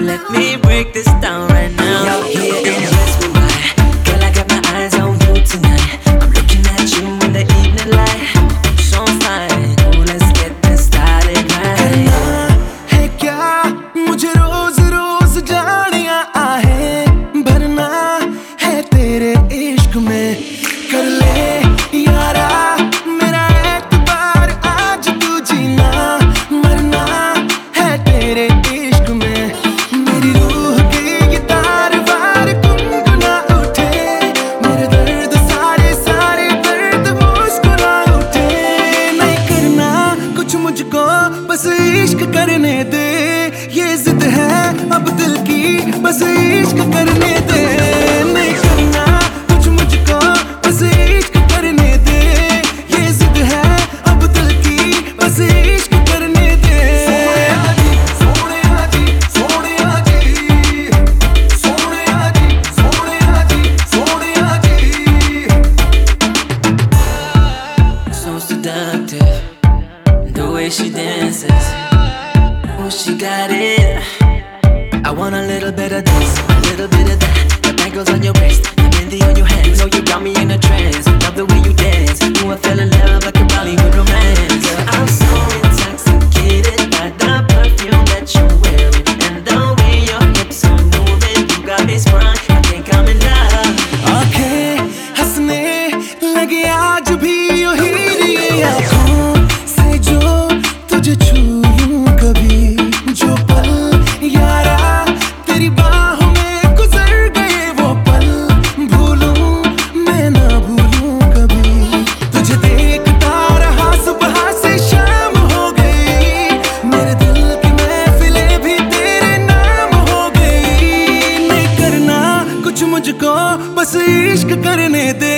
let me break this down right now. Out here in Westwood, girl, I got my eyes on you tonight. I'm looking at you in the evening light. So fine, oh, let's get this started right. करना है क्या मुझे रोज रोज जानिया आहे, भरना है तेरे इश्क में। कर ले यारा मेरा एतबार, आज तू जीना मरना है तेरे इश्क में। मेरी रूह की गिटार वार गुनगुना उठे, मेरे दर्द सारे सारे दर्द मुस्कुरा उठे। नहीं करना कुछ मुझको, बस इश्क करने दे। ये जिद है अब दिल की, बस इश्क करने दे। नहीं करना कुछ मुझको, बस इश्क करने दे। ये जिद है अब दिल की, बस इश्क करने दे। सोने आजी, सोने आजी, सोने आजी, सोने आजी, सोने आजी, सोने आजी। So seductive, the way she dances. Oh, she got it. I want a little bit of this, a little bit of that. The bangles on your wrist, the mehndi on your hands. Know you got me in a trance. Love the way you dance. Ooh, I fell in love like a Bollywood romance. I'm so intoxicated by the perfume that you're wearing, and the way your hips are moving. You got me sprung. I think I'm in love. आंखें हंसने लगे आज भी यही आँखों से, जो तुझे छू लूं कभी। जो पल यारा तेरी बाहों में गुजर गए, वो पल भूलूं मैं ना भूलूं कभी। तुझे देखता रहा सुबह से शाम हो गई, मेरे दिल की महफिलें भी तेरे नाम हो गई। नहीं करना कुछ मुझको, बस इश्क करने दे।